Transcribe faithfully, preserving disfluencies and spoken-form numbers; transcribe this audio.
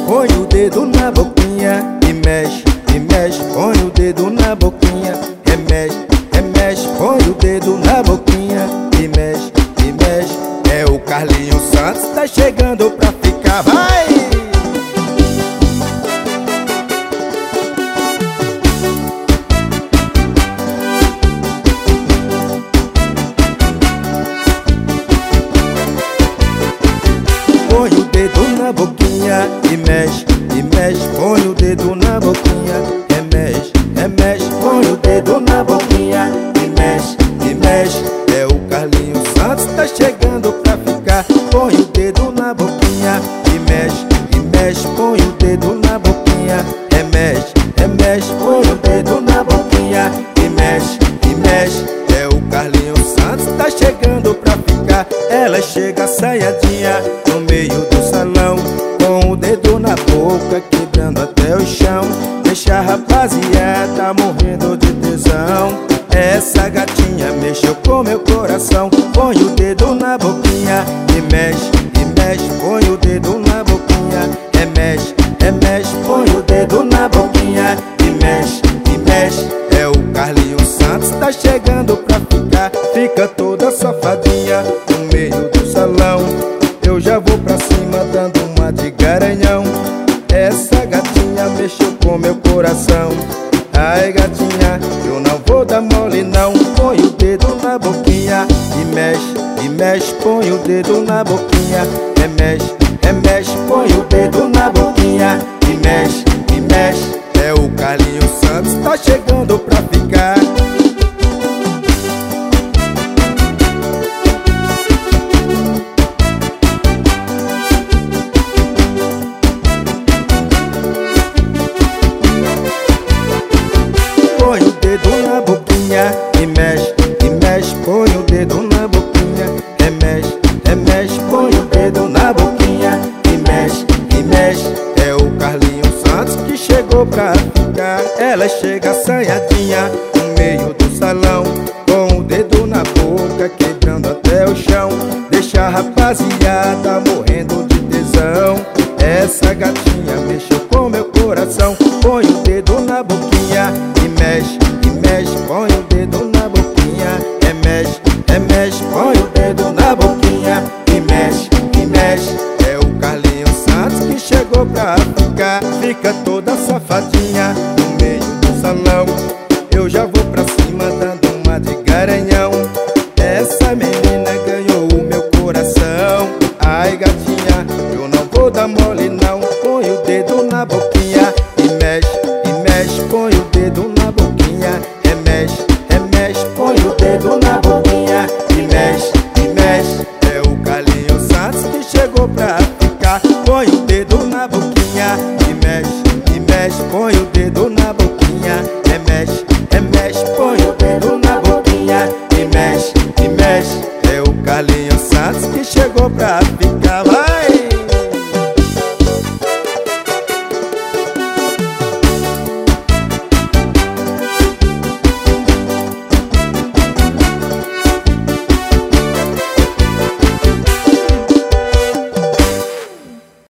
põe o dedo na boquinha e mexe, e mexe, põe o dedo na boquinha, remexe, remexe, põe o dedo na boquinha e mexe, e mexe. É o Carlinhos Santos, tá chegando pra ficar, vai! Põe o dedo na boquinha e mexe, e mexe, põe o dedo na boquinha, remexe, remexe, põe o dedo na boquinha e mexe, e mexe. É o Carlinhos Santos, tá chegando pra ficar. Põe o dedo na boquinha e mexe, e mexe, põe o dedo na boquinha, remexe, remexe, põe o dedo na boquinha e mexe, e mexe. É o Carlinhos Santos, tá chegando pra ficar. Ela chega saiadinha no meio do salão, com o dedo na boca, quebrando até o chão. Deixa a rapaziada morrendo de tesão. Essa gatinha mexeu com meu coração. Põe o dedo na boquinha e mexe, e mexe, põe o dedo na boquinha, remexe, remexe, põe o dedo na boquinha e mexe, e mexe. É o Carlinhos Santos, tá chegando pra ficar. Fica toda safadinha no meio do salão. Eu já vou pra cima dando uma de garanhão. Essa gatinha mexeu com meu coração. Ai gatinha, eu não vou dar mole não. Põe o dedo na boquinha e mexe, e mexe, põe o dedo na boquinha, remexe, remexe, põe o dedo na boquinha e mexe, e mexe. É o Carlinhos Santos, tá chegando pra ficar. Põe o dedo na boquinha e mexe, e mexe, põe o dedo na boquinha, remexe, remexe, põe o dedo na boquinha e mexe, e mexe. É o Carlinhos Santos que chegou pra ficar. Ela chega saiadinha no meio do salão, com o dedo na boca, quebrando até o chão. Deixa a rapaziada morrendo de tesão. Essa gatinha mexeu com meu coração. Põe o dedo na boquinha e mexe, e mexe, põe o dedo na boquinha, remexe, remexe, põe o dedo na boquinha e mexe, e mexe. É o Carlinhos Santos que chegou pra ficar. Fica toda safadinha no meio do salão. Eu já vou pra cima dando uma de garanhão. Essa menina ganhou o meu coração. Ai gatinha, eu não vou dar mole não. Põe o dedo na boquinha e mexe, e mexe, põe o dedo na boquinha, remexe, remexe, põe o dedo na boquinha.